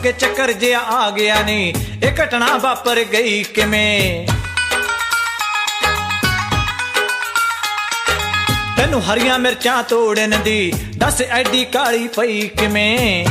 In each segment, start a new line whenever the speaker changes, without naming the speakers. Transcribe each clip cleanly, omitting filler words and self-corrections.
के चक्कर जिहा आ गया नी ये घटना वापर गई किवें। तैनू हरियां मिर्चां तोड़न दी दस एडी काली पई किवें।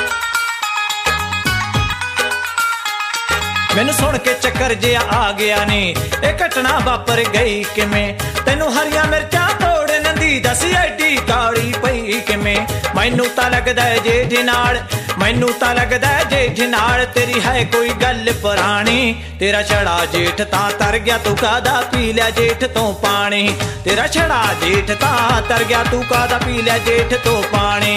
मैनू सुन के चक्कर जिहा आ गया नी ये घटना वापर गई किवें। तैनू हरियां मिर्चां तोड़न दी दस एडी काली पई किवें। मैनू तां लगदा है जेठ नाल, मैनू तां लगदा है जेठ नाल तेरी है कोई गल पुरानी। तेरा छड़ा जेठ तां तर गया तू कादा पी लिया जेठ तो पानी। तेरा छड़ा जेठ तां तर गया तू कादा पी लिया जेठ तो पानी।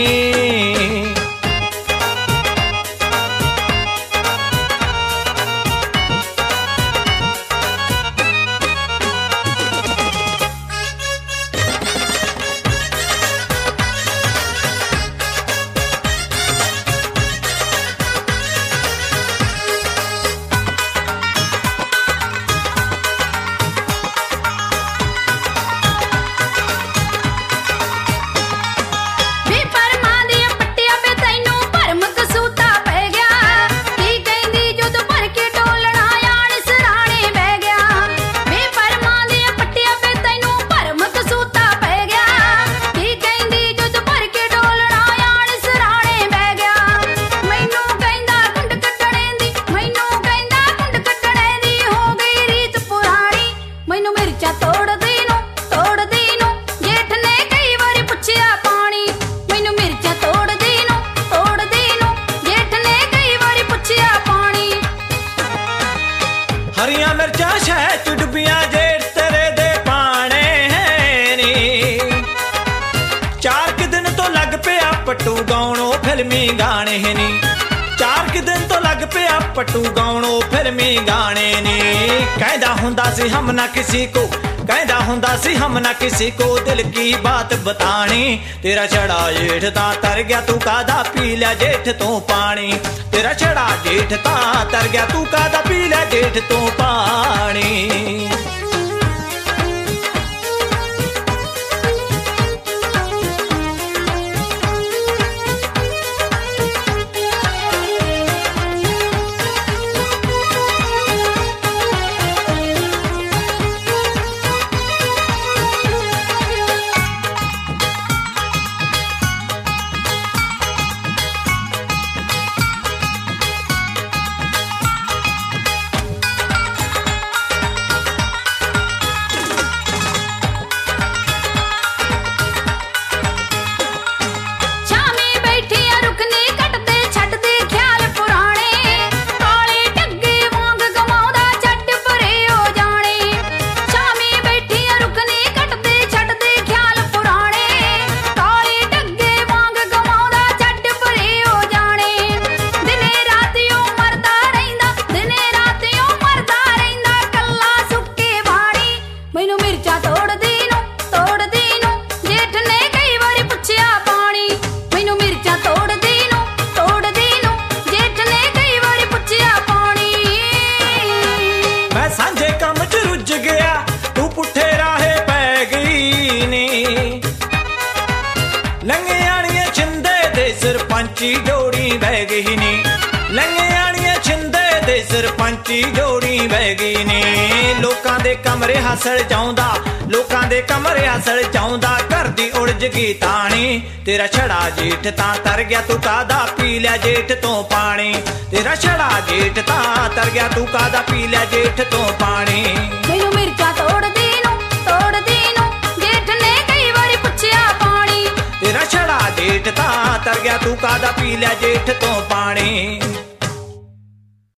हरियां मिर्चां शह चुडबियां जेठ तेरे दे पाने है नी। चार कि दिन तो लग पिया पट्टू गाउणो फिल्मी गाने नी। चार कि दिन तो लग पिया पट्टू गाउणो फिल्मी गाने नी। कहदा हुंदा सी हम ना किसी को, कहदा हुंदा सी हम ना किसी को दिल की बात बतानी। तेरा छड़ा जेठ तां तर गया तू कादा पी लिया जेठ तो पानी। तेरा छड़ा जेठ तां तर गया तू कादा पी लिया जेठ तो पानी। सांझे कम च रुझ गया तू पुठे राहे पै गई नी। लंघे आनिए छिंदे दे सरपंची जोड़ी बह गई नी। लंघे आनिए छिंदे दे सरपंची जोड़ी बह गई नी। लोकां दे कमरे हसड़ जाउंदा, लोकां दे कमरे हसड़ जाउंदा घर दी उड़ज गई तानी। तेरा छड़ा जेठ तां तर गया तू कादा पी लिया जेठ तो पानी। तेरा छड़ा जेठ तां तर गया तू कादा पी लिया जेठ तो पानी।
मैनू मिर्चा तोड़ दीनू जेठ ने कई बारी पुछया पानी।
तेरा छड़ा जेठ तां तर गया तू कादा पी लिया जेठ तो पानी।